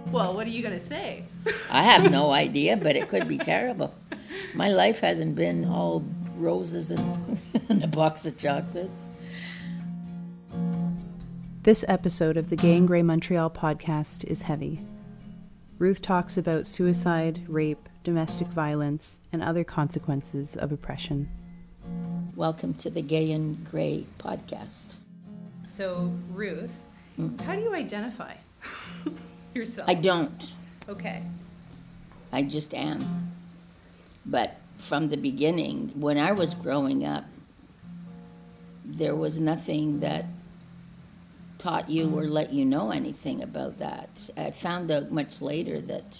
Well, what are you going to say? I have no idea, but it could be terrible. My life hasn't been all roses and, and a box of chocolates. This episode of the Gay and Grey Montreal podcast is heavy. Ruth talks about suicide, rape, domestic violence, and other consequences of oppression. Welcome to the Gay and Grey podcast. So, Ruth, how do you identify yourself? I don't. Okay. I just am. But from the beginning, when I was growing up, there was nothing that taught you or let you know anything about that. I found out much later that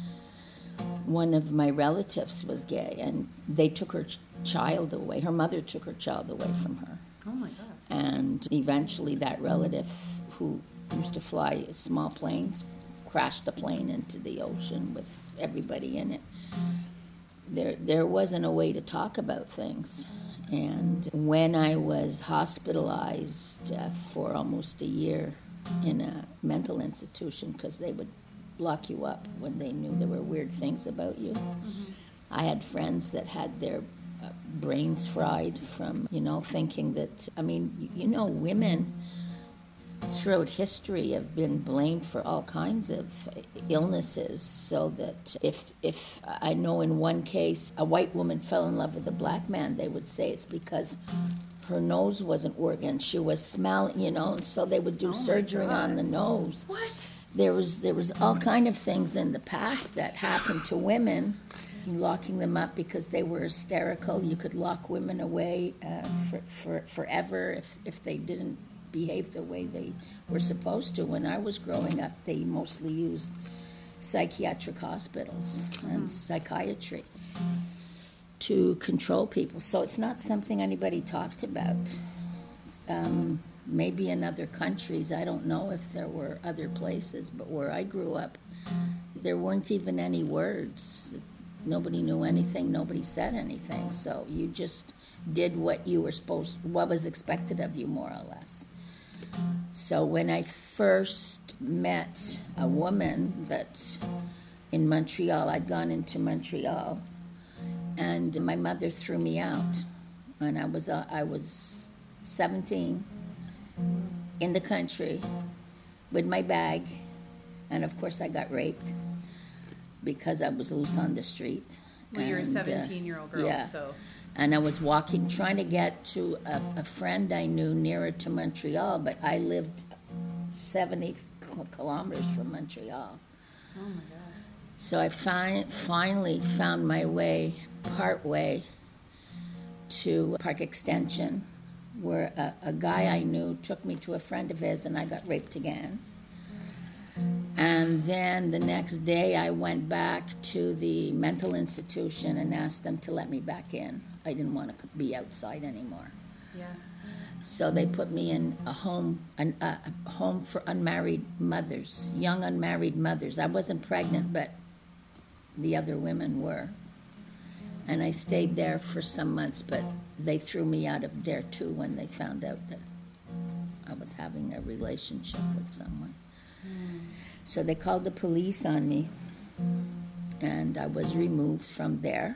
one of my relatives was gay, and they took her child away. Her mother took her child away from her. Oh my God. And eventually that relative, who used to fly small planes, crashed the plane into the ocean with everybody in it. There wasn't a way to talk about things. And when I was hospitalized for almost a year in a mental institution, because they would lock you up when they knew there were weird things about you, I had friends that had their brains fried from, thinking that, women throughout history have been blamed for all kinds of illnesses, so that if I know in one case a white woman fell in love with a black man, they would say it's because her nose wasn't working, she was smelling, and so they would do surgery on the nose. What? There was all kind of things in the past that happened to women, locking them up because they were hysterical. You could lock women away for forever if they didn't behave the way they were supposed to. When I was growing up, they mostly used psychiatric hospitals and psychiatry to control people. So it's not something anybody talked about. Maybe in other countries, I don't know if there were other places, but where I grew up, there weren't even any words. Nobody knew anything, nobody said anything. So you just did what was expected of you, more or less. So when I first met a woman that in Montreal, I'd gone into Montreal, and my mother threw me out, and I was 17 in the country with my bag, and of course I got raped because I was loose on the street. Well, you're a 17-year-old girl, yeah. So... And I was trying to get to a friend I knew nearer to Montreal, but I lived 70 kilometers from Montreal. Oh, my God. So I finally found my way, partway, to Park Extension, where a guy I knew took me to a friend of his, and I got raped again. And then the next day I went back to the mental institution and asked them to let me back in. I didn't want to be outside anymore. Yeah. So they put me in a home for unmarried mothers, young unmarried mothers. I wasn't pregnant, but the other women were. And I stayed there for some months, but they threw me out of there too when they found out that I was having a relationship with someone. So they called the police on me, and I was removed from there.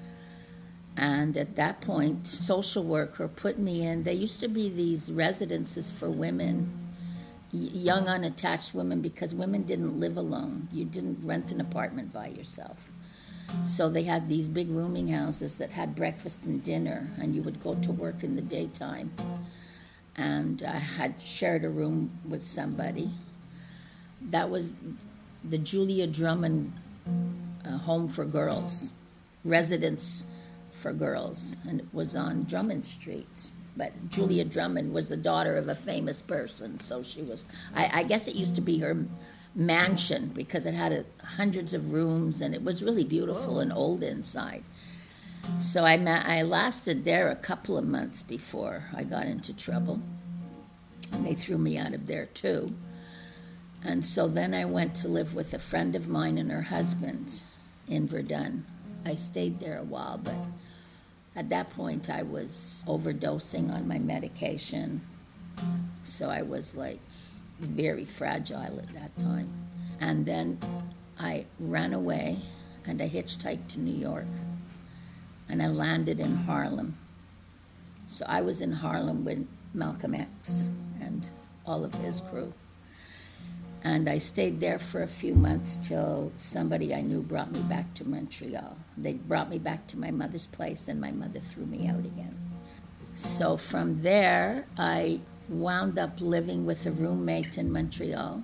And at that point, social worker put me in. There used to be these residences for women, young unattached women, because women didn't live alone. You didn't rent an apartment by yourself. So they had these big rooming houses that had breakfast and dinner, and you would go to work in the daytime. And I had shared a room with somebody. That was the Julia Drummond Home for Girls, residence for girls, and it was on Drummond Street. But Julia Drummond was the daughter of a famous person, so she was, I guess it used to be her mansion because it had hundreds of rooms, and it was really beautiful and old inside. So I lasted there a couple of months before I got into trouble, and they threw me out of there too. And so then I went to live with a friend of mine and her husband in Verdun. I stayed there a while, but at that point I was overdosing on my medication. So I was like very fragile at that time. And then I ran away and I hitchhiked to New York and I landed in Harlem. So I was in Harlem with Malcolm X and all of his crew. And I stayed there for a few months till somebody I knew brought me back to Montreal. They brought me back to my mother's place and my mother threw me out again. So from there, I wound up living with a roommate in Montreal.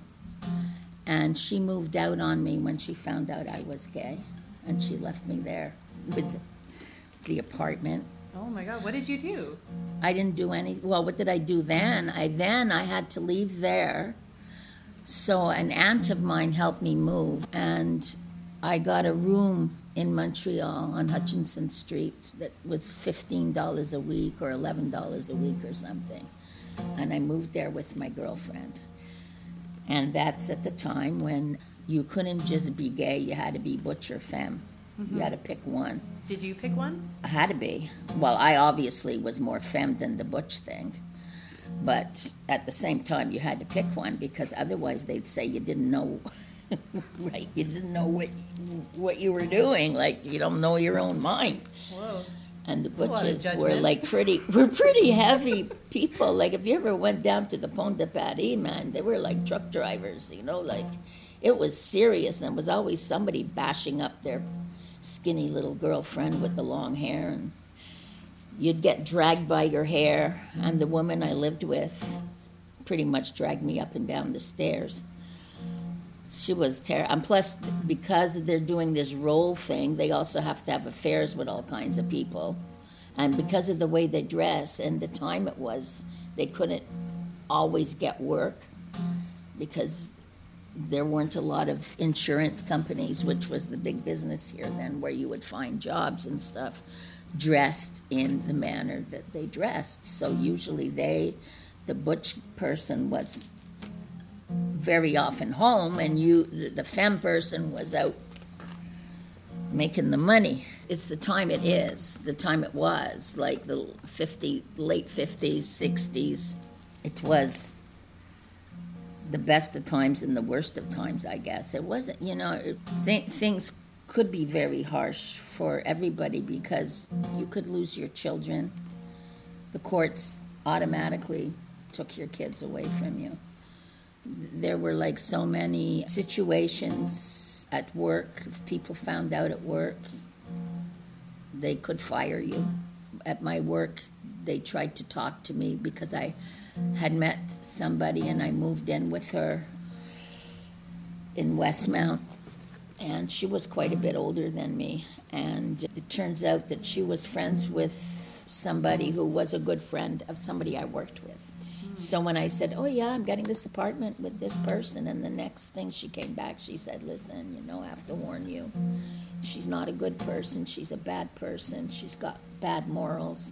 And she moved out on me when she found out I was gay. And she left me there with the apartment. Oh my God, what did you do? I didn't do any, well, what did I do then? I had to leave there. So an aunt of mine helped me move, and I got a room in Montreal on Hutchinson Street that was $15 a week or $11 a week or something. And I moved there with my girlfriend. And that's at the time when you couldn't just be gay, you had to be butch or femme. You had to pick one. Did you pick one? I had to be. Well, I obviously was more femme than the butch thing. But at the same time, you had to pick one because otherwise they'd say you didn't know, right? You didn't know what you were doing. Like, you don't know your own mind. Whoa. And the That's a lot of butchers were judgment. like pretty heavy people. Like if you ever went down to the Pont de Paris, man, they were like truck drivers, you know, like it was serious. And there was always somebody bashing up their skinny little girlfriend with the long hair, and you'd get dragged by your hair. And the woman I lived with pretty much dragged me up and down the stairs. She was terrible. And plus, because they're doing this role thing, they also have to have affairs with all kinds of people. And because of the way they dress and the time it was, they couldn't always get work because there weren't a lot of insurance companies, which was the big business here then, where you would find jobs and stuff dressed in the manner that they dressed. So usually the butch person was very often home, and the femme person was out making the money. It's the time it is, the time it was, like the late 50s, 60s. It was the best of times and the worst of times, I guess. It wasn't, things could be very harsh for everybody because you could lose your children. The courts automatically took your kids away from you. There were like so many situations at work. If people found out at work, they could fire you. At my work, they tried to talk to me because I had met somebody and I moved in with her in Westmount. And she was quite a bit older than me. And it turns out that she was friends with somebody who was a good friend of somebody I worked with. So when I said, oh yeah, I'm getting this apartment with this person, and the next thing she came back, she said, listen, I have to warn you. She's not a good person. She's a bad person. She's got bad morals.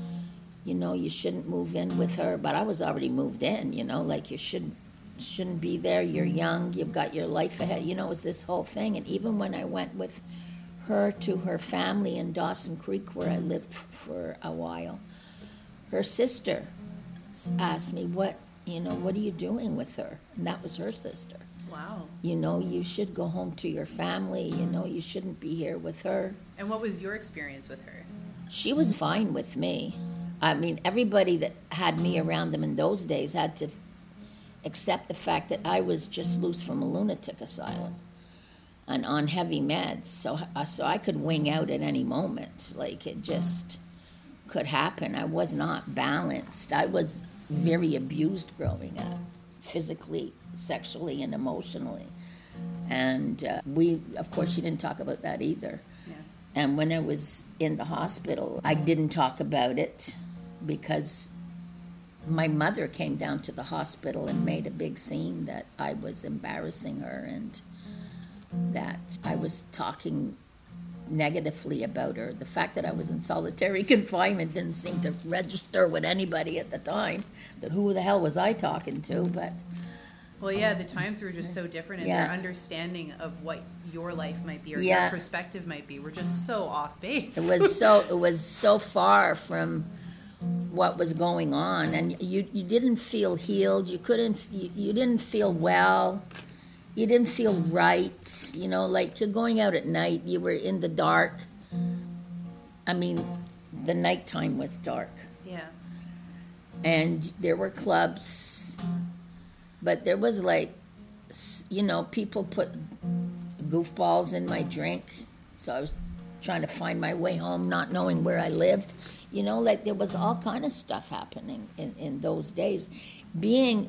You shouldn't move in with her. But I was already moved in, like you shouldn't be there. You're young. You've got your life ahead. It was this whole thing. And even when I went with her to her family in Dawson Creek, where I lived for a while, her sister asked me, what are you doing with her? And that was her sister. Wow. You should go home to your family. You shouldn't be here with her. And what was your experience with her? She was fine with me. I mean, everybody that had me around them in those days had to accept the fact that I was just loose from a lunatic asylum and on heavy meds. So I could wing out at any moment. Like, it just could happen. I was not balanced. I was very abused growing up, physically, sexually, and emotionally. And of course, she didn't talk about that either. Yeah. And when I was in the hospital, I didn't talk about it because my mother came down to the hospital and made a big scene that I was embarrassing her and that I was talking negatively about her. The fact that I was in solitary confinement didn't seem to register with anybody at the time, that who the hell was I talking to, but... Well, yeah, the times were just so different, and Yeah. their understanding of what your life might be or Yeah. your perspective might be were just so off base. It was so far from what was going on, and you didn't feel healed. You didn't feel well. you didn't feel right, you know, like you're going out at night, you were in the dark. I mean, the nighttime was dark. Yeah. And there were clubs, but there was like, you know, people put goofballs in my drink. So I was trying to find my way home, not knowing where I lived. You know, like there was all kind of stuff happening in those days. Being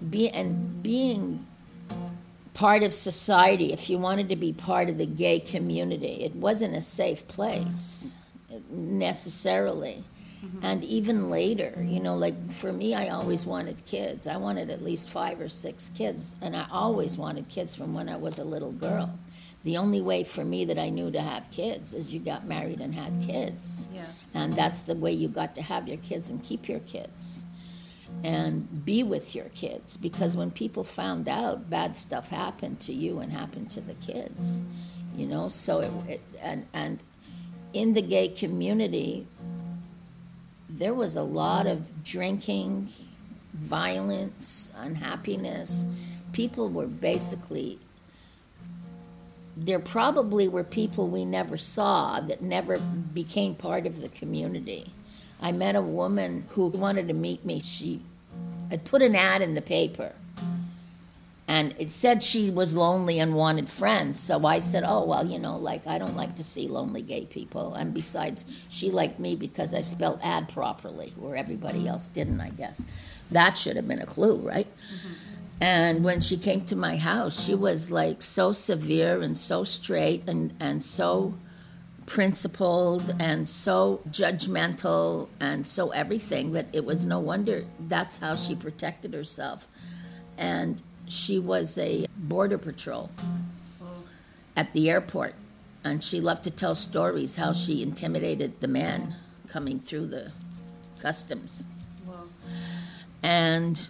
part of society, if you wanted to be part of the gay community, it wasn't a safe place necessarily. Mm-hmm. And even later, you know, like for me, I always wanted kids. I wanted at least 5 or 6 kids, and I always wanted kids from when I was a little girl. The only way for me that I knew to have kids is you got married and had kids. Yeah. And that's the way you got to have your kids and keep your kids and be with your kids. Because when people found out, bad stuff happened to you and happened to the kids, you know. So and in the gay community, there was a lot of drinking, violence, unhappiness. People were basically, there probably were people we never saw that never became part of the community. I met a woman who wanted to meet me. She had put an ad in the paper, and it said she was lonely and wanted friends. So I said, oh, well, you know, like, I don't like to see lonely gay people. And besides, she liked me because I spelled ad properly, where everybody else didn't, I guess. That should have been a clue, right? Mm-hmm. And when she came to my house, she was like so severe and so straight and so principled and so judgmental and so everything that it was no wonder that's how she protected herself. And she was a border patrol at the airport, and she loved to tell stories how she intimidated the man coming through the customs. Whoa. And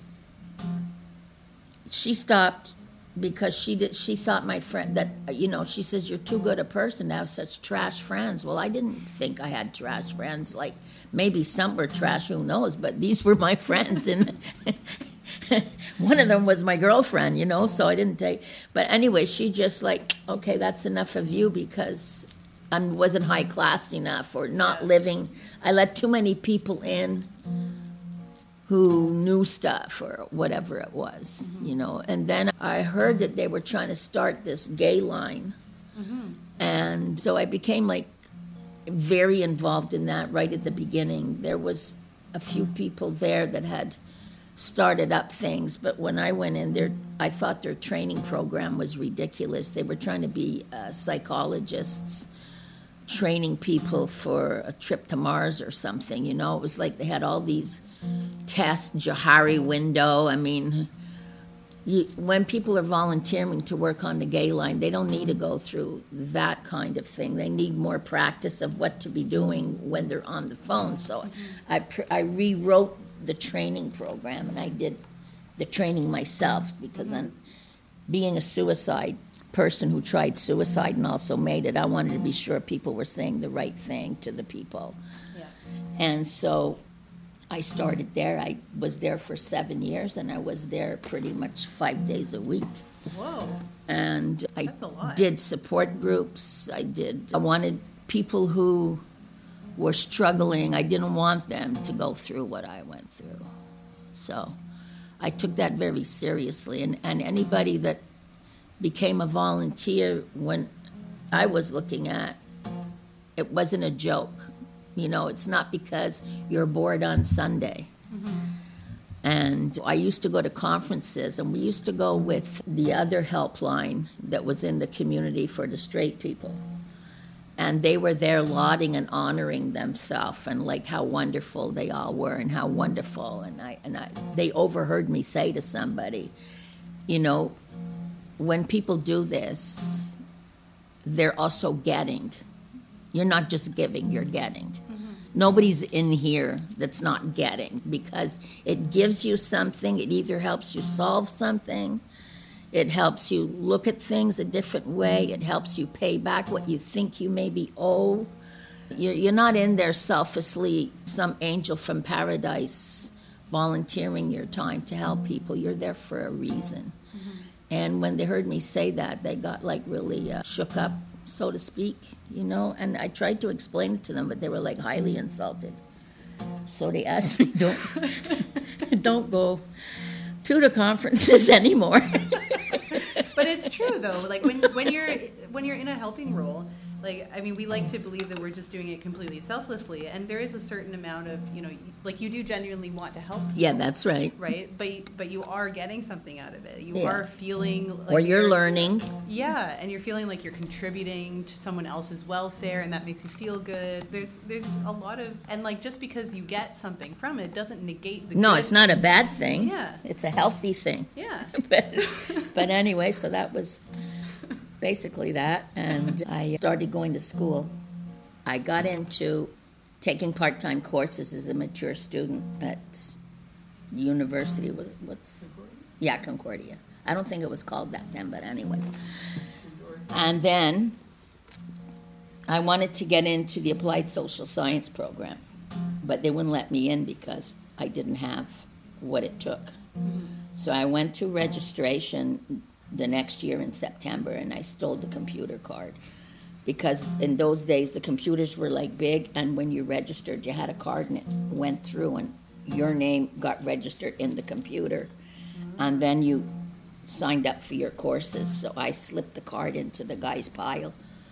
she stopped because she thought my friend that, you know, she says, you're too good a person to have such trash friends. Well, I didn't think I had trash friends. Like, maybe some were trash, who knows, but these were my friends. And one of them was my girlfriend, you know, so I didn't take. But anyway, she just like, okay, that's enough of you, because I wasn't high class enough or not living. I let too many people in who knew stuff or whatever it was, you know. And then I heard that they were trying to start this gay line. Mm-hmm. And so I became like very involved in that right at the beginning. There was a few people there that had started up things, but when I went in there, I thought their training program was ridiculous. They were trying to be psychologists, training people for a trip to Mars or something, you know. It was like they had all these tests, Johari window. I mean, when people are volunteering to work on the gay line, they don't need to go through that kind of thing. They need more practice of what to be doing when they're on the phone. So I rewrote the training program, and I did the training myself, because I'm being a suicide person who tried suicide and also made it. I wanted to be sure people were saying the right thing to the people. Yeah. And so I started there. I was there for 7 years, and I was there pretty much 5 days a week. Whoa. And That's a lot. did support groups. I wanted people who were struggling. I didn't want them to go through what I went through. So I took that very seriously. And anybody that became a volunteer when I was looking at, it wasn't a joke. You know, it's not because you're bored on Sunday. Mm-hmm. And I used to go to conferences, and we used to go with the other helpline that was in the community for the straight people. And they were there lauding and honoring themselves, and like how wonderful they all were and how wonderful. And they overheard me say to somebody, you know, when people do this, they're also getting. You're not just giving, you're getting. Mm-hmm. Nobody's in here that's not getting, because it gives you something. It either helps you solve something, it helps you look at things a different way, it helps you pay back what you think you maybe owe. You're not in there selfishly, some angel from paradise volunteering your time to help people. You're there for a reason. Mm-hmm. And when they heard me say that, they got like really shook up, so to speak, you know. And I tried to explain it to them, but they were like highly insulted. So they asked me, don't go to the conferences anymore. But it's true though. Like when you're in a helping role, like, I mean, we like to believe that we're just doing it completely selflessly, and there is a certain amount of, you know, like you do genuinely want to help people. Yeah, that's right. Right, but you are getting something out of it. You Yeah. are feeling like Or you're learning. Yeah, and you're feeling like you're contributing to someone else's welfare, and that makes you feel good. There's a lot of, and like just because you get something from it doesn't negate the No, good. it's not a bad thing. Yeah. It's a healthy thing. Yeah. But anyway, so that was basically that. And I started going to school. I got into taking part-time courses as a mature student at university. Yeah, Concordia. I don't think it was called that then, but anyways. And then I wanted to get into the applied social science program, but they wouldn't let me in because I didn't have what it took. So I went to registration the next year in September, and I stole the computer card. Because in those days, the computers were like big, and when you registered, you had a card and it went through, and your name got registered in the computer. And then you signed up for your courses. So I slipped the card into the guy's pile.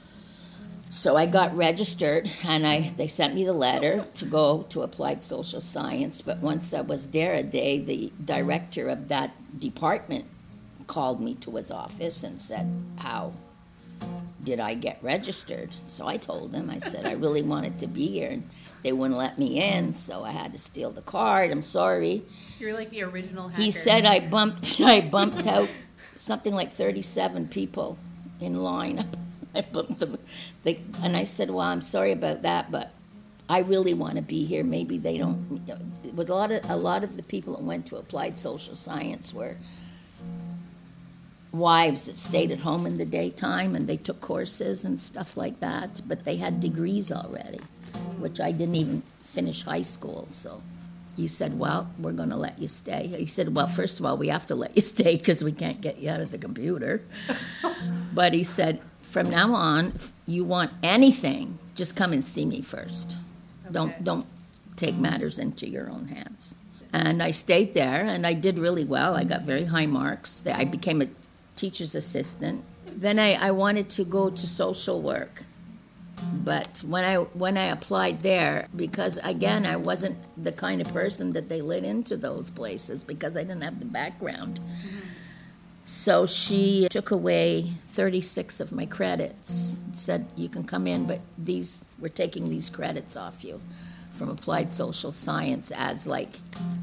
So I got registered, and they sent me the letter to go to Applied Social Science. But once I was there a day, the director of that department called me to his office and said, how did I get registered? So I told him, I said, I really wanted to be here, and they wouldn't let me in, so I had to steal the card. I'm sorry. You're like the original hacker. He said I bumped out something like 37 people in line. I bumped them. And I said, well, I'm sorry about that, but I really want to be here. Maybe they don't. With a lot of the people that went to Applied Social Science were wives that stayed at home in the daytime, and they took courses and stuff like that, but they had degrees already, which I didn't even finish high school. So he said, well, we're going to let you stay. He said, well, first of all, we have to let you stay because we can't get you out of the computer. But he said, from now on, if you want anything, just come and see me first. Okay. Don't take matters into your own hands. And I stayed there, and I did really well. I got very high marks. I became a teacher's assistant. Then I wanted to go to social work. But when I applied there, because again, I wasn't the kind of person that they let into those places because I didn't have the background. Mm-hmm. So she took away 36 of my credits, said, you can come in, but we're taking these credits off you from applied social science as like,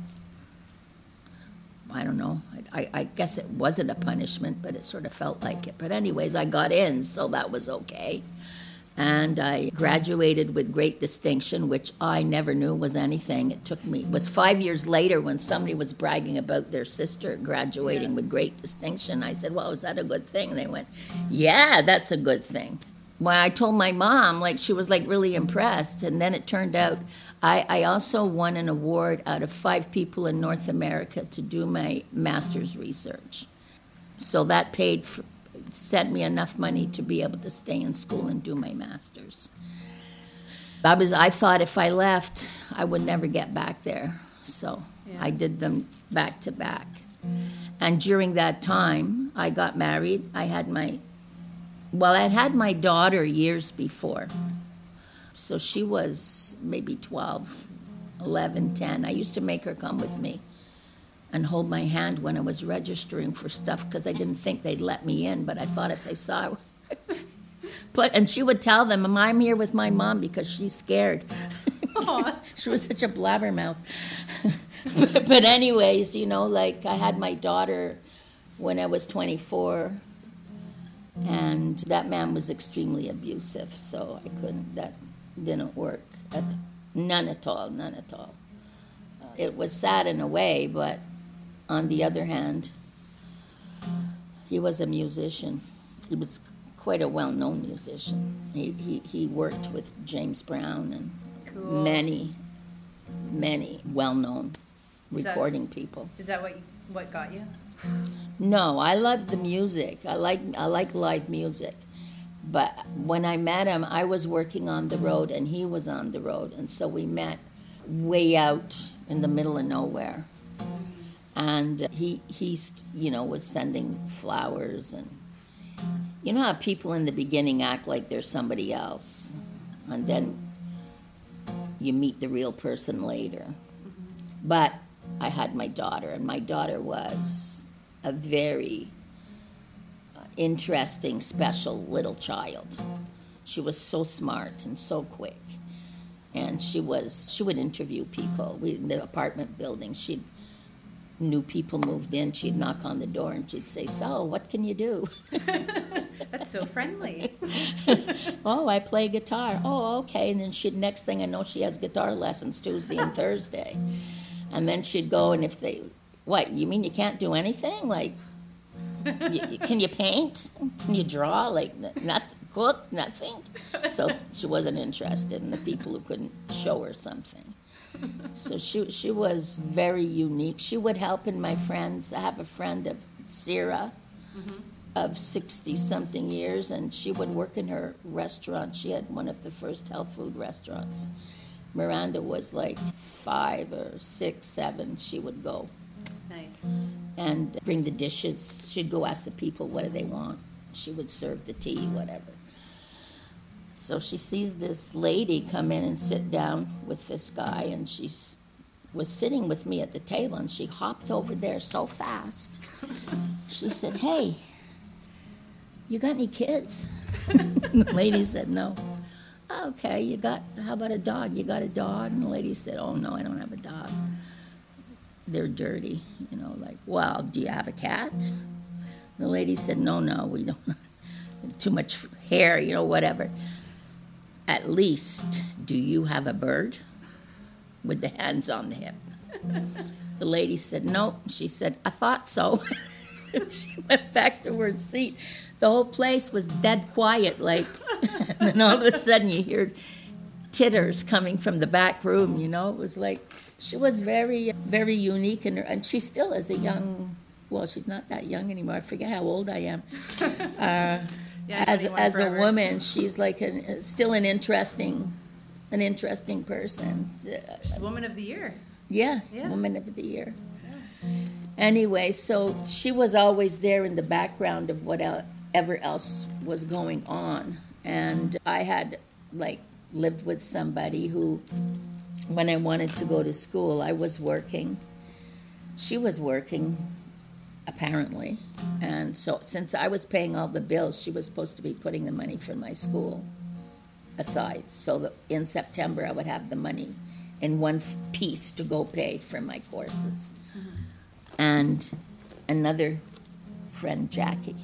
I don't know, I guess it wasn't a punishment, but it sort of felt like it. But anyways, I got in, so that was okay. And I graduated with great distinction, which I never knew was anything. It was 5 years later when somebody was bragging about their sister graduating with great distinction. I said, well, is that a good thing? And they went, yeah, that's a good thing. When I told my mom, like, she was like really impressed. And then it turned out I also won an award out of 5 people in North America to do my master's research. So that sent me enough money to be able to stay in school and do my master's. I thought if I left, I would never get back there. So I did them back to back. And during that time, I got married. I had my daughter years before. So she was maybe 12, 11, 10. I used to make her come with me and hold my hand when I was registering for stuff because I didn't think they'd let me in, but I thought if they saw and she would tell them, I'm here with my mom because she's scared. She was such a blabbermouth. But anyways, like I had my daughter when I was 24, and that man was extremely abusive, so that didn't work. None at all. It was sad in a way, but on the other hand, he was a musician. He was quite a well-known musician. He worked with James Brown and many well-known recording people. Is that what got you? No, I love the music. I like live music. But when I met him, I was working on the road and he was on the road, and so we met way out in the middle of nowhere. And he was sending flowers, and you know how people in the beginning act like they're somebody else, and then you meet the real person later. But I had my daughter, and my daughter was a very interesting, special little child. She was so smart and so quick, and she would interview people. In the apartment building, she knew people moved in. She'd knock on the door and she'd say, "So, what can you do?" That's so friendly. "Oh, I play guitar." "Oh, okay." And then next thing I know, she has guitar lessons Tuesday and Thursday. And then she'd go, and if they, "What, you mean you can't do anything? Like, can you paint? Can you draw? Like, nothing, cook, nothing?" So she wasn't interested in the people who couldn't show her something. So she was very unique. She would help in my friends. I have a friend of Sarah, of 60-something years, and she would work in her restaurant. She had one of the first health food restaurants. Miranda was like 5 or 6, 7. She would go Nice. and bring the dishes. She'd go ask the people, what do they want? She would serve the tea, whatever. So she sees this lady come in and sit down with this guy, and she was sitting with me at the table, and she hopped over there so fast. She said, "Hey, you got any kids?" The lady said, "No." "Okay, how about a dog? You got a dog?" And the lady said, "Oh, no, I don't have a dog. They're dirty." Like, "Well, do you have a cat?" The lady said, No, we don't. Too much hair, whatever. "At least, do you have a bird?" With the hands on the hip. The lady said, "No." She said, "I thought so." She went back to her seat. The whole place was dead quiet, like, and then all of a sudden you hear titters coming from the back room, It was like, she was very, very unique, and she still is well, she's not that young anymore. I forget how old I am. As a woman, she's like still an interesting person. She's Woman of the Year. Yeah, Woman of the Year. Yeah. Anyway, so she was always there in the background of whatever else was going on. And I had lived with somebody who, when I wanted to go to school, I was working. She was working, apparently. And so since I was paying all the bills, she was supposed to be putting the money for my school aside, so that in September I would have the money in one piece to go pay for my courses. And another friend, Jackie,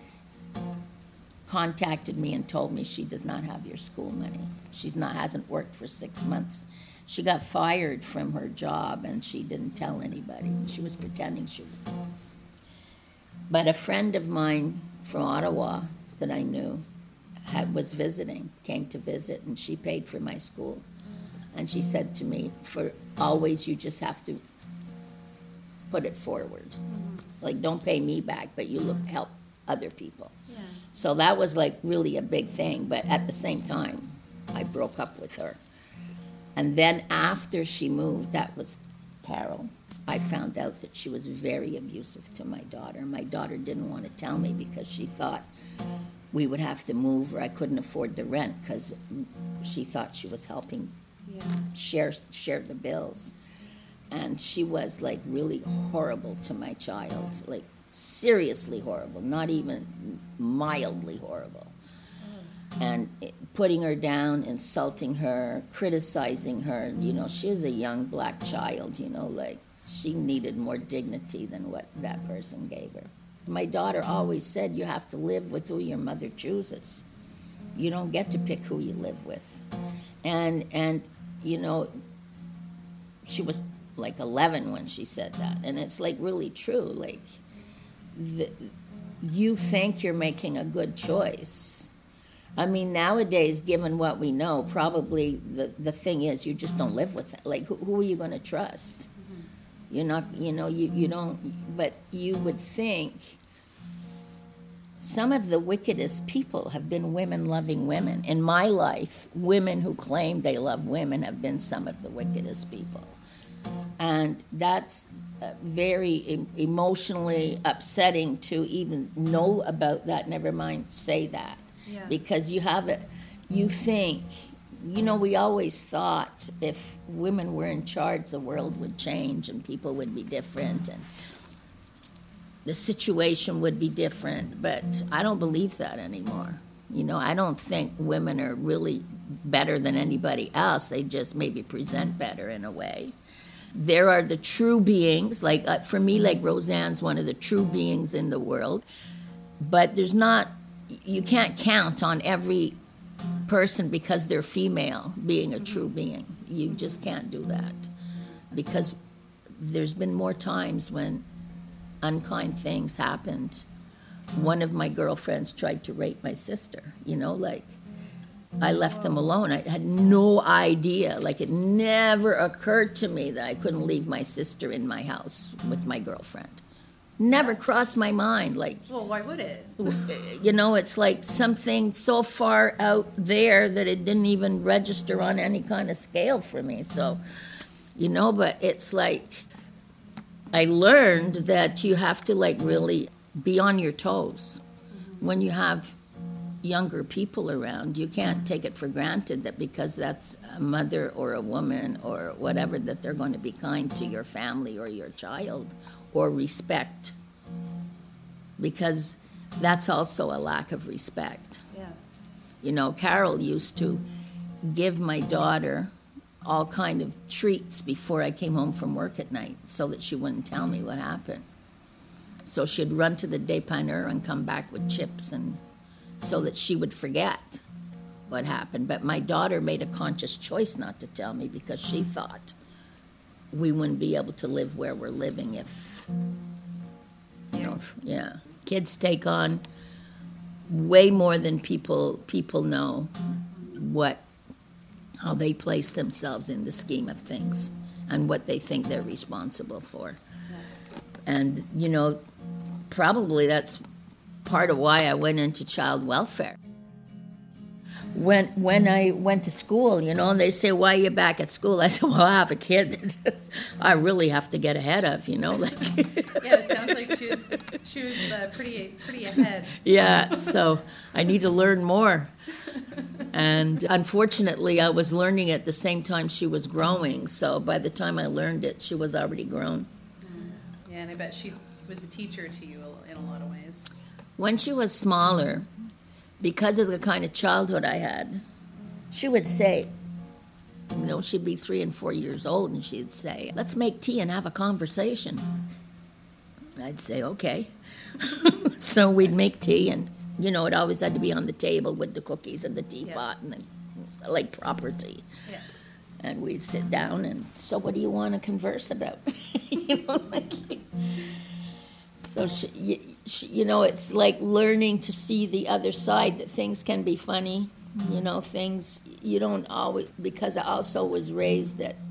contacted me and told me she does not have your school money. Hasn't worked for 6 months. She got fired from her job, and she didn't tell anybody. She was pretending she would. But a friend of mine from Ottawa that I knew came to visit, and she paid for my school. And she said to me, "For always, you just have to put it forward. Like, don't pay me back, but you help other people." Yeah. So that was really a big thing. But at the same time, I broke up with her. And then after she moved, that was Carol, I found out that she was very abusive to my daughter. My daughter didn't want to tell me because she thought we would have to move, or I couldn't afford the rent, because she thought she was helping share the bills. And she was really horrible to my child, seriously horrible, not even mildly horrible. And putting her down, insulting her, criticizing her. She was a young black child, she needed more dignity than what that person gave her. My daughter always said, you have to live with who your mother chooses. You don't get to pick who you live with. And she was 11 when she said that. And it's really true. You think you're making a good choice. I mean, nowadays, given what we know, probably the thing is you just don't live with it. Who are you going to trust? You're not, you don't, but you would think some of the wickedest people have been women-loving women. In my life, women who claim they love women have been some of the wickedest people. And that's very emotionally upsetting to even know about that, never mind say that. Yeah. Because you think, we always thought if women were in charge, the world would change and people would be different and the situation would be different. But I don't believe that anymore. I don't think women are really better than anybody else. They just maybe present better in a way. There are the true beings, like for me, like Roseanne's one of the true beings in the world. But you can't count on every person because they're female being a true being. You just can't do that. Because there's been more times when unkind things happened. One of my girlfriends tried to rape my sister, I left them alone. I had no idea. It never occurred to me that I couldn't leave my sister in my house with my girlfriend. Never crossed my mind. Well, why would it? It's like something so far out there that it didn't even register on any kind of scale for me. So, but it's like I learned that you have to really be on your toes when you have younger people around. You can't take it for granted that because that's a mother or a woman or whatever that they're going to be kind to your family or your child or respect, because that's also a lack of respect. Yeah. Carol used to give my daughter all kind of treats before I came home from work at night so that she wouldn't tell me what happened. So she'd run to the dépanneur and come back with chips and so that she would forget what happened. But my daughter made a conscious choice not to tell me because she thought we wouldn't be able to live where we're living if. Kids take on way more than people know how they place themselves in the scheme of things and what they think they're responsible for. Yeah. And, probably that's part of why I went into child welfare. When I went to school, and they say, why are you back at school? I said, well, I have a kid that I really have to get ahead of, Yeah, it sounds like she was pretty ahead. Yeah, so I need to learn more. And unfortunately, I was learning at the same time she was growing, so by the time I learned it, she was already grown. Yeah, and I bet she was a teacher to you in a lot of ways. When she was smaller, because of the kind of childhood I had, she would say, she'd be 3 and 4 years old, and she'd say, let's make tea and have a conversation. I'd say, okay. So we'd make tea, and, it always had to be on the table with the cookies and the teapot and proper tea. Yeah. And we'd sit down, and so what do you want to converse about? So, it's like learning to see the other side, that things can be funny, things you don't always, because I also was raised that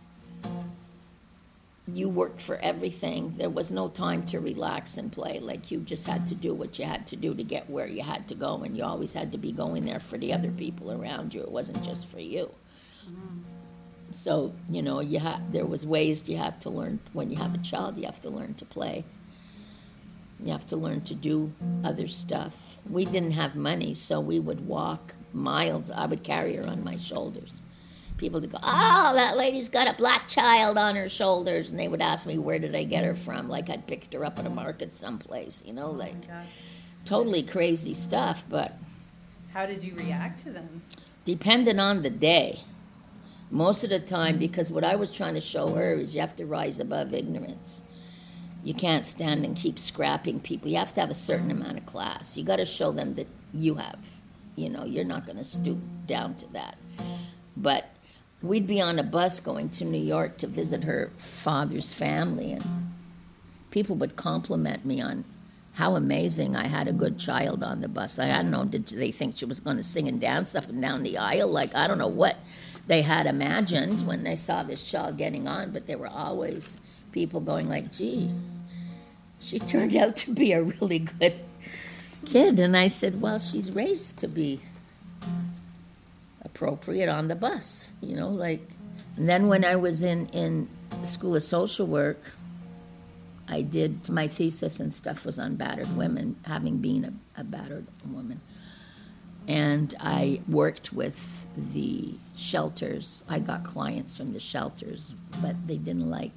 you worked for everything. There was no time to relax and play. You just had to do what you had to do to get where you had to go, and you always had to be going there for the other people around you. It wasn't just for you. Mm-hmm. So, there was ways you have to learn. When you have a child, you have to learn to play. You have to learn to do other stuff. We didn't have money, so we would walk miles. I would carry her on my shoulders. People would go, oh, that lady's got a black child on her shoulders. And they would ask me, where did I get her from? I'd picked her up at a market someplace, totally crazy stuff. But how did you react to them? Depending on the day. Most of the time, because what I was trying to show her is you have to rise above ignorance. You can't stand and keep scrapping people. You have to have a certain amount of class. You got to show them that you have. You're not going to stoop down to that. But we'd be on a bus going to New York to visit her father's family, and people would compliment me on how amazing I had a good child on the bus. I don't know, did they think she was going to sing and dance up and down the aisle? I don't know what they had imagined when they saw this child getting on, but they were always people going like, gee, she turned out to be a really good kid. And I said, well, she's raised to be appropriate on the bus, like. And then when I was in School of Social Work, I did, my thesis and stuff was on battered women, having been a battered woman. And I worked with the shelters. I got clients from the shelters, but they didn't like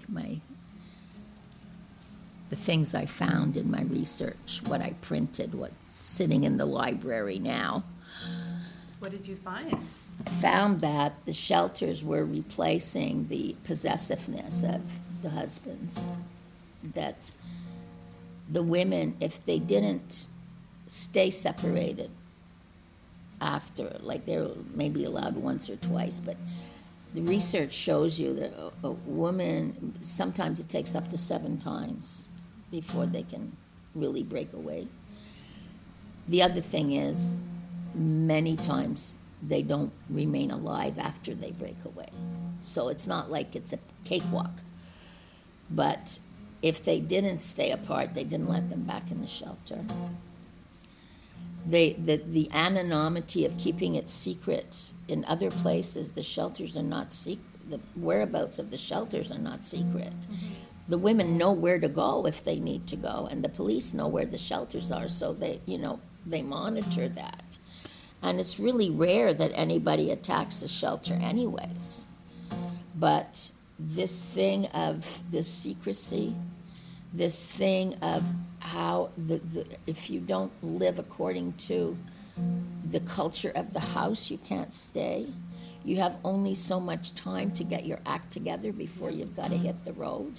the things I found in my research, what I printed, what's sitting in the library now. What did you find? I found that the shelters were replacing the possessiveness of the husbands. That the women, if they didn't stay separated after, like they were maybe allowed once or twice, but the research shows you that a woman, sometimes it takes up to 7 times before they can really break away. The other thing is, many times they don't remain alive after they break away. So it's not like it's a cakewalk. But if they didn't stay apart, they didn't let them back in the shelter. The anonymity of keeping it secret in other places, the shelters are not secret. The whereabouts of the shelters are not secret. Mm-hmm. The women know where to go if they need to go, and the police know where the shelters are, so they monitor that. And it's really rare that anybody attacks the shelter anyways. But this thing of this secrecy, this thing of how if you don't live according to the culture of the house, you can't stay. You have only so much time to get your act together before you've got to hit the road.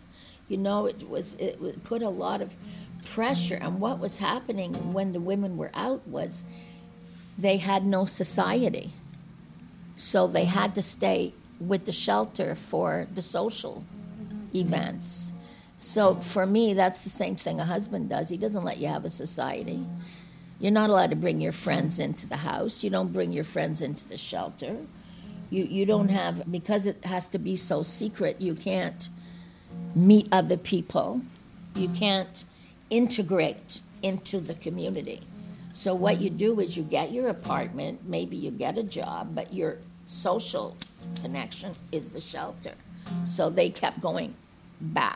It put a lot of pressure. And what was happening when the women were out was they had no society. So they had to stay with the shelter for the social events. So for me, that's the same thing a husband does. He doesn't let you have a society. You're not allowed to bring your friends into the house. You don't bring your friends into the shelter. You don't have, because it has to be so secret, you can't meet other people. You can't integrate into the community. So what you do is you get your apartment, maybe you get a job, but your social connection is the shelter. So they kept going back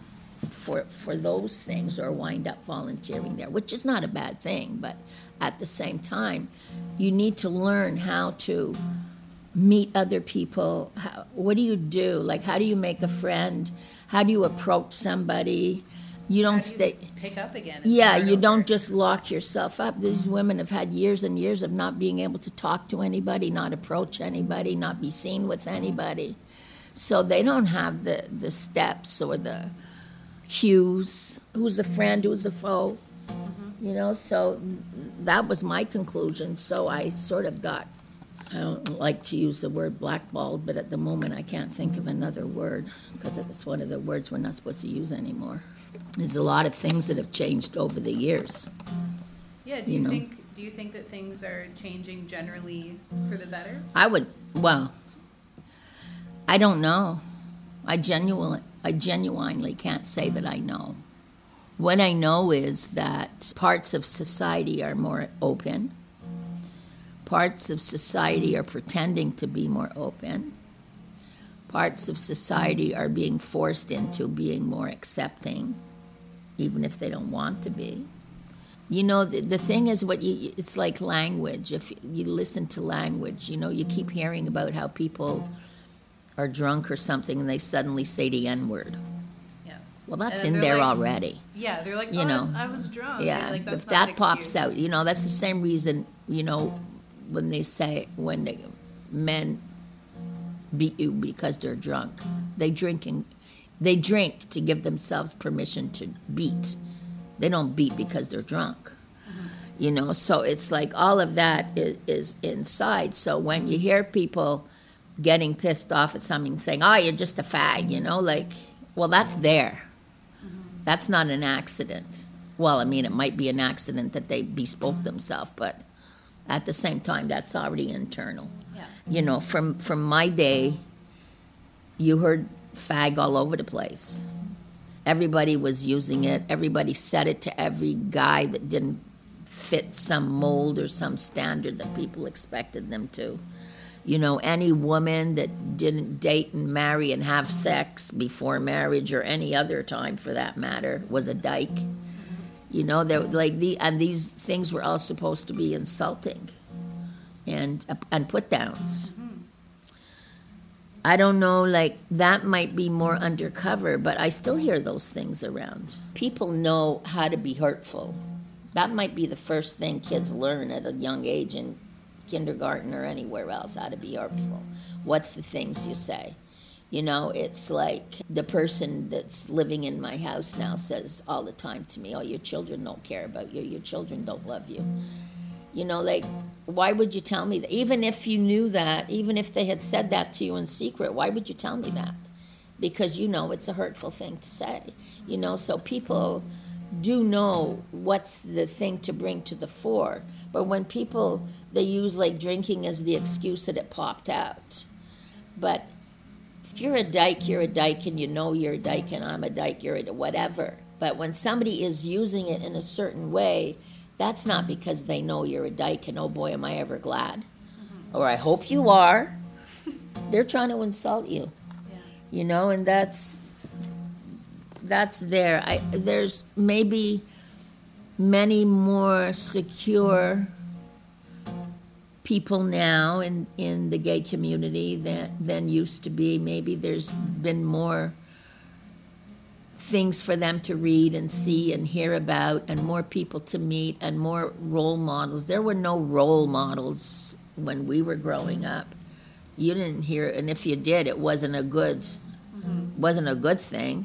for those things, or wind up volunteering there, which is not a bad thing, but at the same time, you need to learn how to meet other people. What do you do? Like, how do you make a friend? How do you approach somebody? You don't stay. Pick up again. Yeah, you don't just lock yourself up. These women have had years and years of not being able to talk to anybody, not approach anybody, not be seen with anybody. So they don't have the steps or the cues. Who's a friend? Who's a foe? Mm-hmm. So that was my conclusion. So I sort of got, I don't like to use the word blackballed, but at the moment I can't think of another word because it's one of the words we're not supposed to use anymore. There's a lot of things that have changed over the years. Yeah, do you think that things are changing generally for the better? I don't know. I genuinely can't say that I know. What I know is that parts of society are more open. Parts of society are pretending to be more open. Parts of society are being forced into being more accepting, even if they don't want to be. The thing is, it's like language. If you listen to language, you keep hearing about how people are drunk or something and they suddenly say the N-word. Yeah. Well, that's in there already. Yeah, they're like, I was drunk. Yeah, like, that's if not that an pops excuse. out, that's the same reason, when the men beat you because they're drunk. They drink to give themselves permission to beat. They don't beat because they're drunk. Mm-hmm. So it's like all of that is inside. So when you hear people getting pissed off at something, saying, you're just a fag, well, that's there. Mm-hmm. That's not an accident. Well, it might be an accident that they bespoke themselves, but at the same time, that's already internal. Yeah. From my day, you heard fag all over the place. Everybody was using it. Everybody said it to every guy that didn't fit some mold or some standard that people expected them to. You know, any woman that didn't date and marry and have sex before marriage or any other time for that matter was a dyke. You know, and these things were all supposed to be insulting and put downs. I don't know, like, that might be more undercover, but I still hear those things around. People know how to be hurtful. That might be the first thing kids learn at a young age in kindergarten or anywhere else, how to be hurtful. What's the things you say? You know, it's like the person that's living in my house now says all the time to me, oh, your children don't care about you, your children don't love you. You know, like, why would you tell me that? Even if you knew that, even if they had said that to you in secret, why would you tell me that? Because you know it's a hurtful thing to say. You know, so people do know what's the thing to bring to the fore. But when people, they use like drinking as the excuse that it popped out. But if you're a dyke, you're a dyke, and you know you're a dyke, and I'm a dyke, you're a whatever. But when somebody is using it in a certain way, that's not because they know you're a dyke and, oh boy, am I ever glad. Or I hope you are. They're trying to insult you. Yeah. You know, and that's there. There's maybe many more secure people now in the gay community than used to be. Maybe there's been more things for them to read and see and hear about, and more people to meet, and more role models. There were no role models when we were growing up. You didn't hear, and if you did, it wasn't a good thing.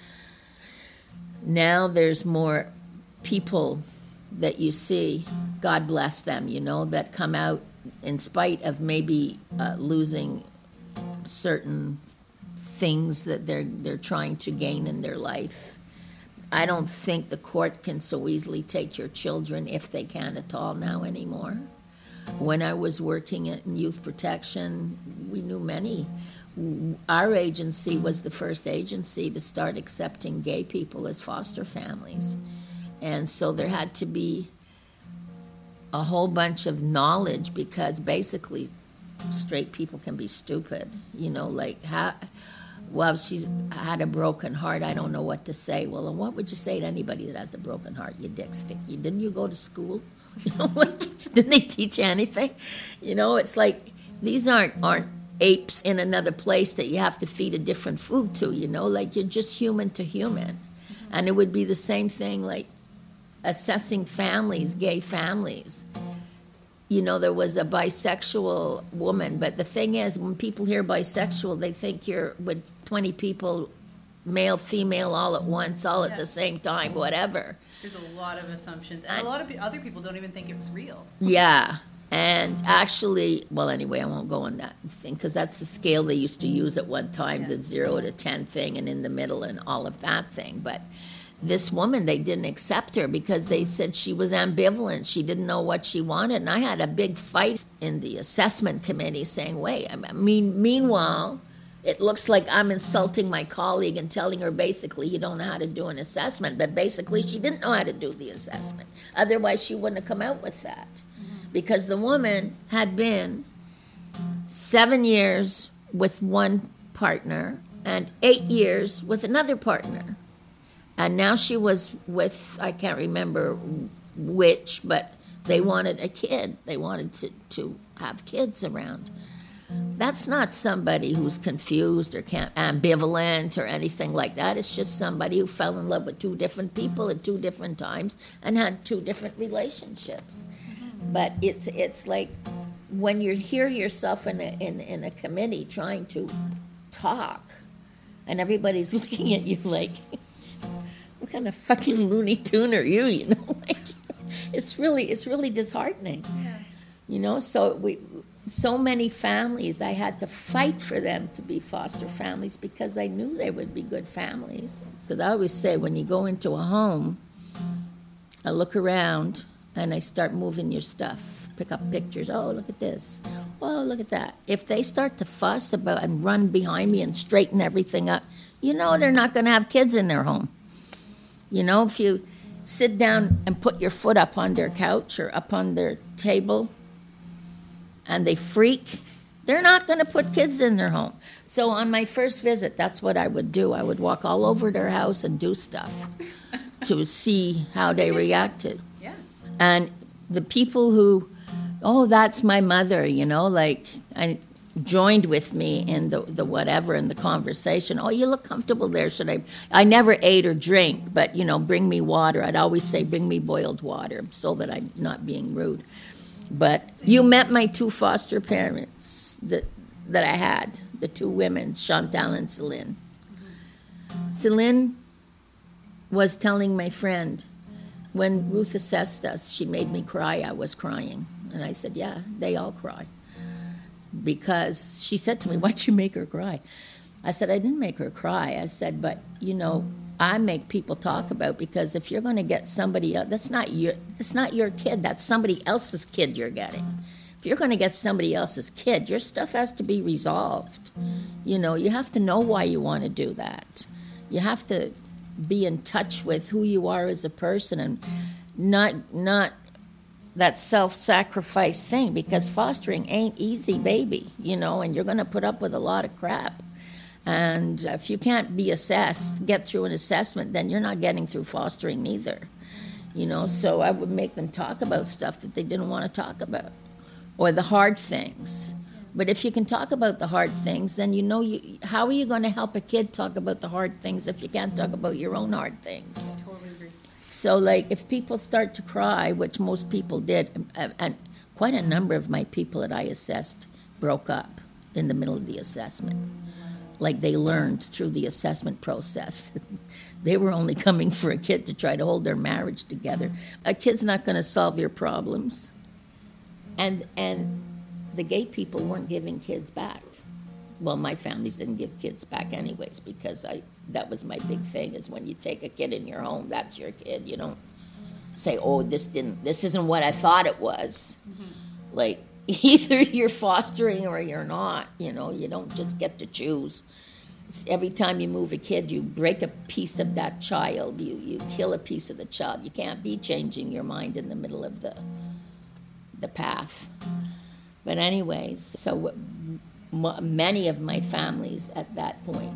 Now there's more people that you see, God bless them, you know, that come out in spite of maybe losing certain things that they're trying to gain in their life. I don't think the court can so easily take your children, if they can at all now anymore. When I was working in youth protection, we knew many. Our agency was the first agency to start accepting gay people as foster families. And so there had to be a whole bunch of knowledge, because basically straight people can be stupid, you know, like, well, she's had a broken heart, I don't know what to say. Well, and what would you say to anybody that has a broken heart, you dick stick? Didn't you go to school? You know, like, didn't they teach you anything? You know, it's like, these aren't apes in another place that you have to feed a different food to, you know, like, you're just human to human. And it would be the same thing, like, assessing families, gay families. You know, there was a bisexual woman, but the thing is, when people hear bisexual, they think you're with 20 people, male, female, all at once, all at the same time, whatever. There's a lot of assumptions, and a lot of other people don't even think it was real. Yeah, and actually, well, anyway, I won't go on that thing, because that's the scale they used to use at one time, the 0 to 10 thing, and in the middle and all of that thing, but this woman, they didn't accept her because they said she was ambivalent. She didn't know what she wanted. And I had a big fight in the assessment committee saying, wait, I mean, meanwhile, it looks like I'm insulting my colleague and telling her basically you don't know how to do an assessment. But basically she didn't know how to do the assessment. Otherwise she wouldn't have come out with that. Because the woman had been 7 years with one partner and 8 years with another partner. And now she was with, I can't remember which, but they wanted a kid. They wanted to have kids around. That's not somebody who's confused or ambivalent or anything like that. It's just somebody who fell in love with two different people at two different times and had two different relationships. But it's like when you hear yourself in a committee trying to talk, and everybody's looking at you like, what kind of fucking Looney Tune are you? You know, like, it's really disheartening. Yeah. You know, so many families, I had to fight for them to be foster families because I knew they would be good families. Because I always say, when you go into a home, I look around and I start moving your stuff, pick up pictures. Oh, look at this. Oh, look at that. If they start to fuss about and run behind me and straighten everything up, you know they're not going to have kids in their home. You know, if you sit down and put your foot up on their couch or up on their table and they freak, they're not going to put kids in their home. So on my first visit, that's what I would do. I would walk all over their house and do stuff to see how they reacted. Yeah. And the people who, oh, that's my mother, you know, like I joined with me in the whatever, in the conversation. Oh, you look comfortable there. I never ate or drink, but, you know, bring me water. I'd always say, bring me boiled water so that I'm not being rude. But you met my two foster parents that I had, the two women, Chantal and Céline. Céline was telling my friend, when Ruth assessed us, she made me cry. I was crying. And I said, yeah, they all cry. Because she said to me, why'd you make her cry? I said, I didn't make her cry. I said, but, you know, I make people talk about, because if you're going to get somebody else, that's not your kid. That's somebody else's kid you're getting. If you're going to get somebody else's kid, your stuff has to be resolved. You know, you have to know why you want to do that. You have to be in touch with who you are as a person, and not that self-sacrifice thing, because fostering ain't easy, baby, you know, and you're going to put up with a lot of crap. And if you can't be assessed, get through an assessment, then you're not getting through fostering either, you know. So I would make them talk about stuff that they didn't want to talk about, or the hard things. But if you can talk about the hard things, then you know, how are you going to help a kid talk about the hard things if you can't talk about your own hard things? Totally agree. So, like, if people start to cry, which most people did, and quite a number of my people that I assessed broke up in the middle of the assessment. Like, they learned through the assessment process. They were only coming for a kid to try to hold their marriage together. A kid's not going to solve your problems. And the gay people weren't giving kids back. Well, my families didn't give kids back anyways, because that was my big thing, is when you take a kid in your home, that's your kid. You don't say, oh, this isn't what I thought it was. Mm-hmm. Like, either you're fostering or you're not, you know, you don't just get to choose. Every time you move a kid, you break a piece of that child, you kill a piece of the child. You can't be changing your mind in the middle of the path. But anyways, so many of my families at that point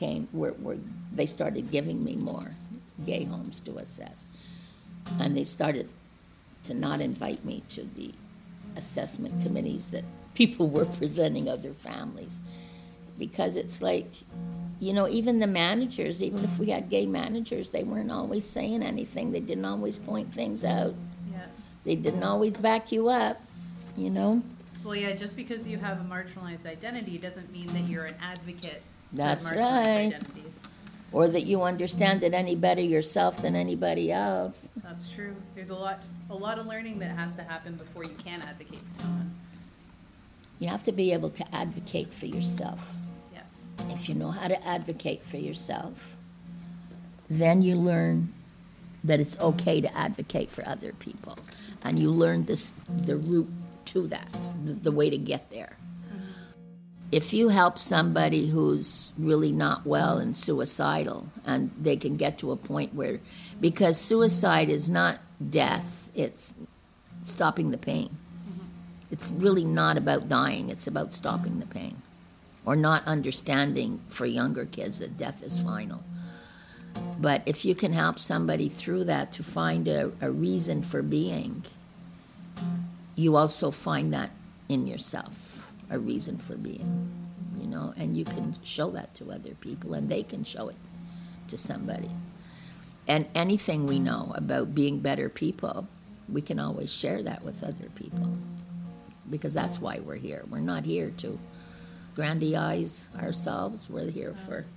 they started giving me more gay homes to assess. And they started to not invite me to the assessment committees that people were presenting other families. Because it's like, you know, even the managers, even if we had gay managers, they weren't always saying anything. They didn't always point things out. Yeah. They didn't always back you up, you know? Well, yeah, just because you have a marginalized identity doesn't mean that you're an advocate That's for marginalized right. identities. Or that you understand it any better yourself than anybody else. That's true. There's a lot of learning that has to happen before you can advocate for someone. You have to be able to advocate for yourself. Yes. If you know how to advocate for yourself, then you learn that it's okay to advocate for other people. And you learn the route to that, the way to get there. If you help somebody who's really not well and suicidal, and they can get to a point where, because suicide is not death, it's stopping the pain. Mm-hmm. It's really not about dying, it's about stopping the pain. Or not understanding, for younger kids, that death is final. But if you can help somebody through that to find a reason for being, you also find that in yourself, a reason for being, you know, and you can show that to other people, and they can show it to somebody. And anything we know about being better people, we can always share that with other people, because that's why we're here. We're not here to grandiose ourselves. We're here for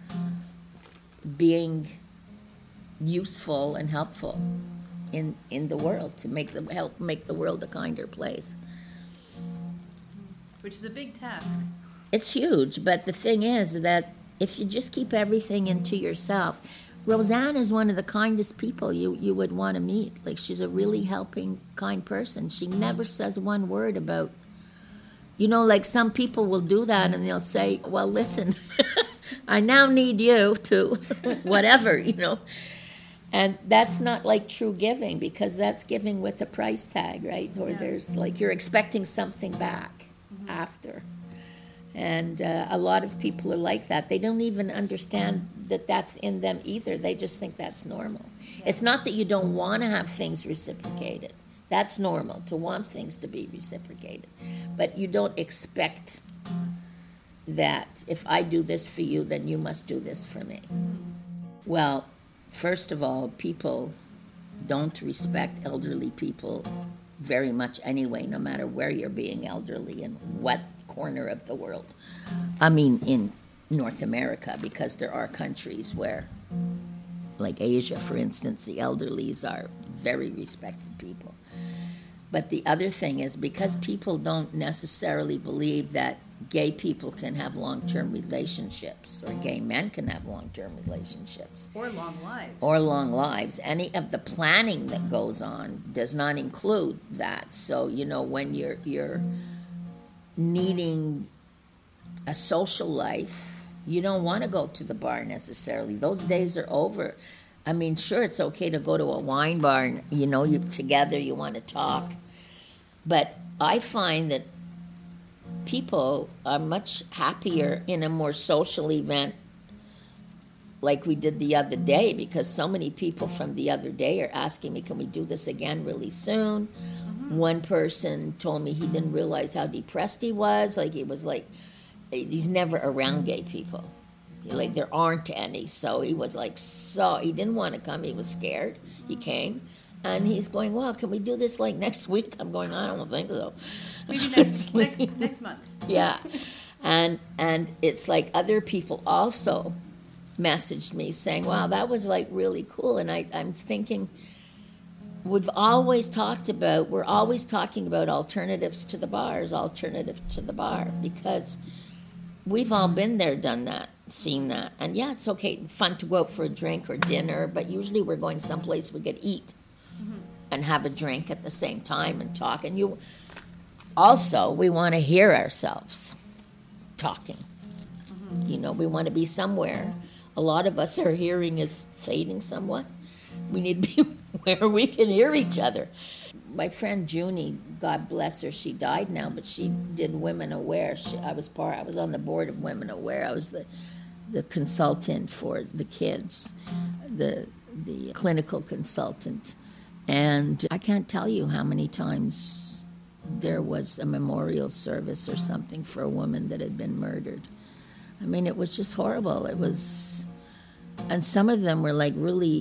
being useful and helpful in the world, to help make the world a kinder place. Which is a big task. It's huge, but the thing is that if you just keep everything into yourself, Roseanne is one of the kindest people you would want to meet. Like, she's a really helping, kind person. She never says one word about, you know, like some people will do that and they'll say, well, listen, I now need you to whatever, And that's not like true giving, because that's giving with a price tag, right? Or there's like you're expecting something back after. And a lot of people are like that. They don't even understand that that's in them either. They just think that's normal. Yeah. It's not that you don't want to have things reciprocated. That's normal, to want things to be reciprocated. But you don't expect that if I do this for you, then you must do this for me. Well, first of all, people don't respect elderly people very much anyway, no matter where you're being elderly and what corner of the world. I mean, in North America, because there are countries where, like Asia, for instance, the elderlies are very respected people. But the other thing is, because people don't necessarily believe that gay people can have long-term relationships, or gay men can have long-term relationships. Or long lives. Or long lives. Any of the planning that goes on does not include that. So, when you're needing a social life, you don't want to go to the bar necessarily. Those days are over. I mean, sure, it's okay to go to a wine bar and, you're together, you want to talk. But I find that people are much happier in a more social event like we did the other day, because so many people from the other day are asking me, can we do this again really soon? Mm-hmm. One person told me he didn't realize how depressed he was. Like, he was like, he's never around gay people. Like, there aren't any. So he was like, he didn't want to come. He was scared. He came. And he's going, well, can we do this like next week? I'm going, I don't think so. Maybe next month. Yeah. And it's like other people also messaged me saying, wow, that was like really cool. And I'm thinking, we're always talking about alternatives to the bar, because we've all been there, done that, seen that. And yeah, it's okay, fun to go out for a drink or dinner, but usually we're going someplace we could eat and have a drink at the same time and talk. And we want to hear ourselves talking. We want to be somewhere. A lot of us, our hearing is fading somewhat. We need to be where we can hear each other. My friend Junie, God bless her, she died now, but she did Women Aware. I was on the board of Women Aware. I was the consultant for the kids, the clinical consultant. And I can't tell you how many times there was a memorial service or something for a woman that had been murdered. I mean, it was just horrible. It was, and some of them were like really,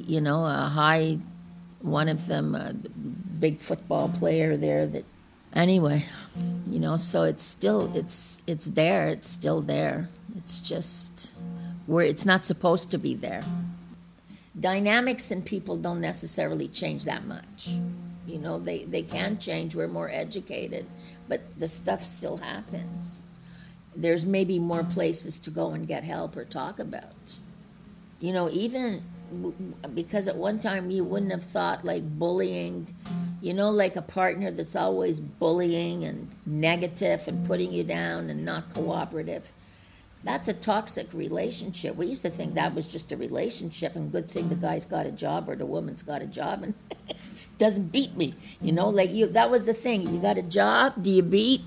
one of them, a big football player there anyway, so it's still there. It's still there. It's just where it's not supposed to be there. Dynamics in people don't necessarily change that much. They can change. We're more educated, but the stuff still happens. There's maybe more places to go and get help or talk about. Even because at one time you wouldn't have thought like bullying, like a partner that's always bullying and negative and putting you down and not cooperative. That's a toxic relationship. We used to think that was just a relationship, and good thing the guy's got a job or the woman's got a job and doesn't beat me. That was the thing. You got a job? Do you beat?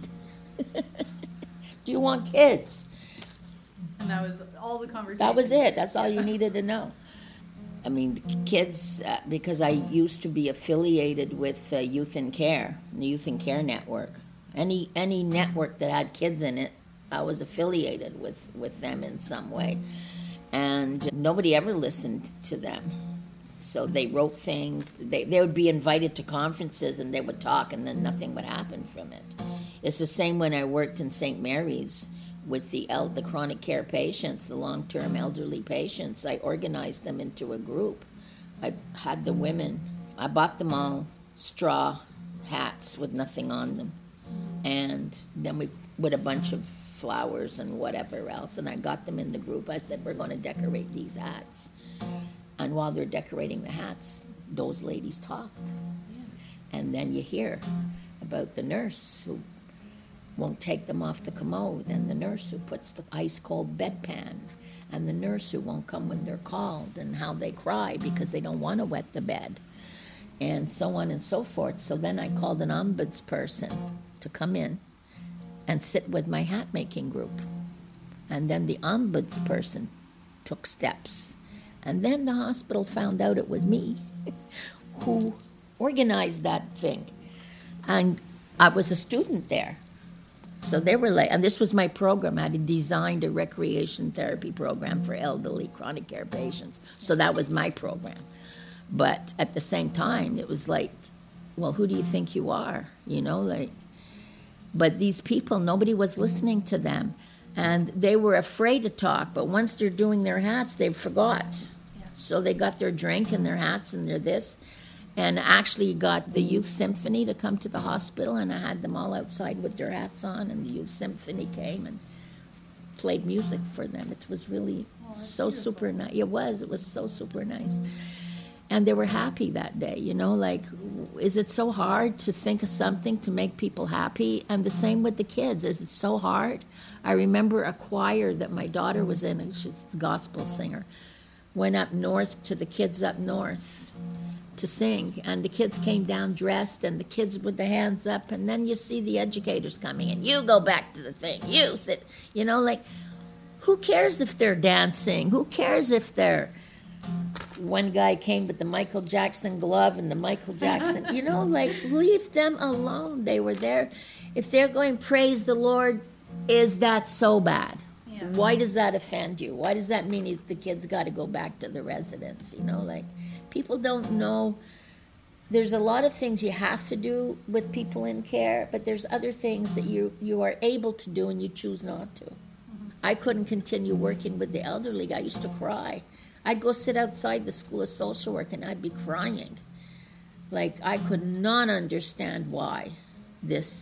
Do you want kids? And that was all the conversation. That was it. That's all you needed to know. I mean, kids, because I used to be affiliated with Youth in Care, the Youth in Care Network. Any network that had kids in it, I was affiliated with them in some way. And nobody ever listened to them. So they wrote things. They would be invited to conferences and they would talk, and then nothing would happen from it. It's the same when I worked in St. Mary's with the chronic care patients, the long-term elderly patients. I organized them into a group. I had the women. I bought them all straw hats with nothing on them. And then we, with a bunch of flowers and whatever else, and I got them in the group. I said, we're going to decorate these hats. And while they're decorating the hats, those ladies talked. And then you hear about the nurse who won't take them off the commode, and the nurse who puts the ice-cold bedpan, and the nurse who won't come when they're called, and how they cry because they don't want to wet the bed, and so on and so forth. So then I called an ombudsperson to come in and sit with my hat making group. And then the ombudsperson took steps. And then the hospital found out it was me who organized that thing. And I was a student there. So they were like, and this was my program. I had designed a recreation therapy program for elderly chronic care patients. So that was my program. But at the same time, it was like, well, who do you think you are? You know, like, but these people, nobody was listening to them. And they were afraid to talk, but once they're doing their hats, they forgot. So they got their drink and their hats and their this. And actually got the Youth Symphony to come to the hospital, and I had them all outside with their hats on, and the Youth Symphony came and played music for them. It was really so super nice. It was so super nice. And they were happy that day, you know, like, is it so hard to think of something to make people happy? And the same with the kids. Is it so hard? I remember a choir that my daughter was in, and she's a gospel singer, went up north to the kids up north to sing, and the kids came down dressed, and the kids with the hands up, and then you see the educators coming, and you go back to the thing, you sit, you know, like, who cares if they're dancing? Who cares if they're... One guy came with the Michael Jackson glove and the Michael Jackson, you know, like, leave them alone. They were there. If they're going, praise the Lord, is that so bad? Yeah. Why does that offend you? Why does that mean the kids got to go back to the residence? You know, like, people don't know. There's a lot of things you have to do with people in care, but there's other things that you are able to do and you choose not to. Mm-hmm. I couldn't continue working with the elderly. I used to cry. I'd go sit outside the School of Social Work and I'd be crying. Like, I could not understand why this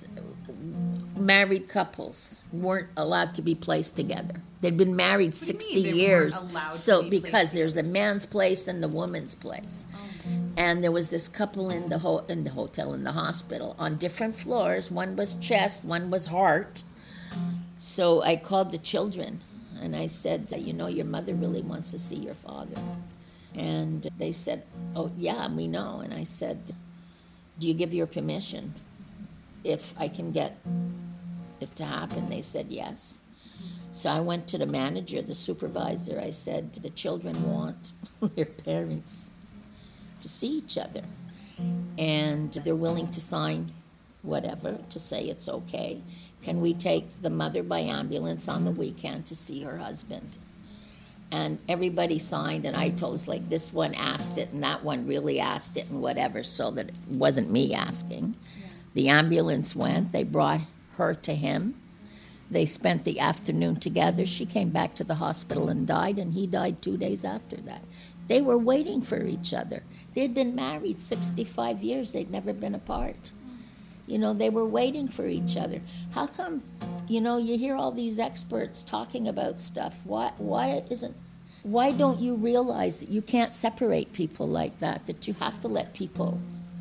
married couples weren't allowed to be placed together. They'd been married 60 years. So because there's a man's place and the woman's place. Oh. And there was this couple in the hospital on different floors. One was chest, one was heart. So I called the children. And I said, you know, your mother really wants to see your father. And they said, oh, yeah, we know. And I said, do you give your permission if I can get it to happen? They said yes. So I went to the manager, the supervisor. I said, the children want their parents to see each other. And they're willing to sign whatever to say it's okay. Can we take the mother by ambulance on the weekend to see her husband? And everybody signed, and I told, like, this one asked it, and that one really asked it, and whatever, so that it wasn't me asking. Yeah. The ambulance went. They brought her to him. They spent the afternoon together. She came back to the hospital and died, and he died 2 days after that. They were waiting for each other. They had been married 65 years. They'd never been apart. You know, they were waiting for each other. How come, you know, you hear all these experts talking about stuff. Why don't you realize that you can't separate people like that you have to let people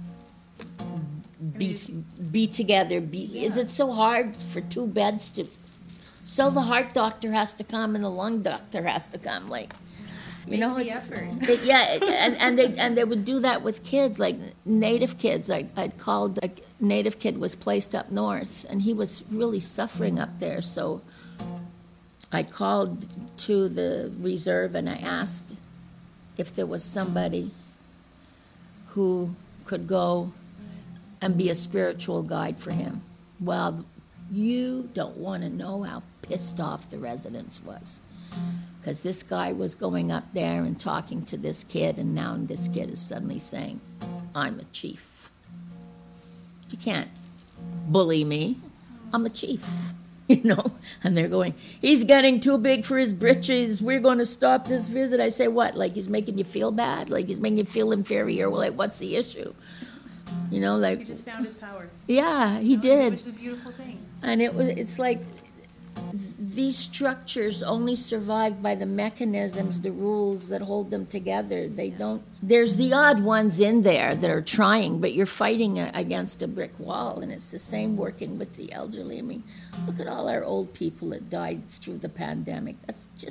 be together? Is it so hard for two beds to... So the heart doctor has to come and the lung doctor has to come, like... You know, it's and they would do that with kids, like Native kids. I'd called, a Native kid was placed up north, and he was really suffering up there. So I called to the reserve and I asked if there was somebody who could go and be a spiritual guide for him. Well, you don't want to know how pissed off the residents was. Because this guy was going up there and talking to this kid, and now this kid is suddenly saying, I'm a chief. You can't bully me. I'm a chief, you know? And they're going, he's getting too big for his britches. We're going to stop this visit. I say, what? Like he's making you feel bad? Like he's making you feel inferior? Well, like, what's the issue? You know, like... He just found his power. Yeah, he did. Which is a beautiful thing. And it's like... These structures only survive by the mechanisms, the rules that hold them together. They don't... There's the odd ones in there that are trying, but you're fighting against a brick wall, and it's the same working with the elderly. I mean, look at all our old people that died through the pandemic. That's just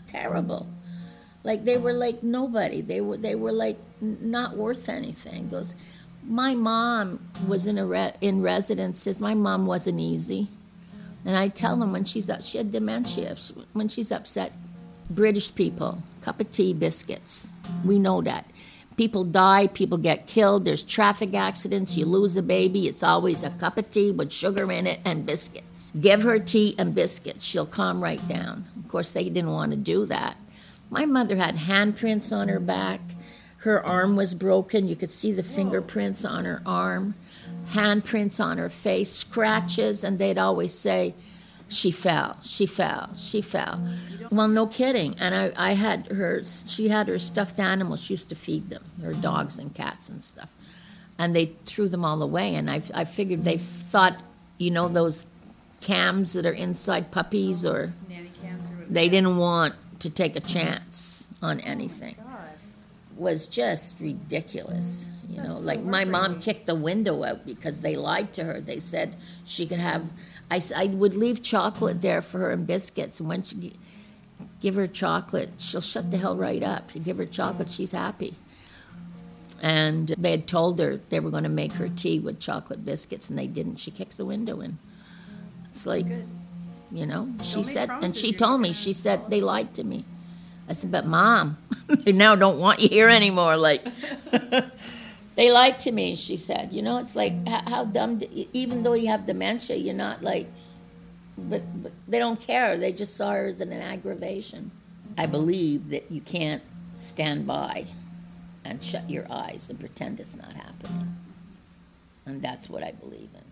terrible. Like they were like nobody. They were like not worth anything. Goes, my mom was in residences. My mom wasn't easy, and I tell them when she's up, she had dementia. When she's upset, British people, cup of tea, biscuits. We know that. People die, people get killed, there's traffic accidents, you lose a baby, it's always a cup of tea with sugar in it and biscuits. Give her tea and biscuits, she'll calm right down. Of course, they didn't want to do that. My mother had handprints on her back. Her arm was broken. You could see the fingerprints on her arm, handprints on her face, scratches, and they'd always say, she fell, she fell, she fell. Well, no kidding. And I had her, she had her stuffed animals. She used to feed them, her dogs and cats and stuff. And they threw them all away. And I figured they thought, you know, those cams that are inside puppies or Nanny cams or whatever. they didn't want to take a chance on anything. God. Was just ridiculous. You know, That's so like my mom heartbreaking. kicked the window out because they lied to her. They said she could have, I would leave chocolate there for her and biscuits. And when she give her chocolate, she'll shut the hell right up. You give her chocolate, she's happy. And they had told her they were going to make her tea with chocolate biscuits, and they didn't. She kicked the window in. It's like, Good. you know, she make said, and promises, she you're told me, gonna- she said, they lied to me. I said, but Mom, they now don't want you here anymore. Like, they lied to me, she said. You know, it's like, how dumb, even though you have dementia, you're not like, but they don't care. They just saw her as an aggravation. I believe that you can't stand by and shut your eyes and pretend it's not happening. And that's what I believe in.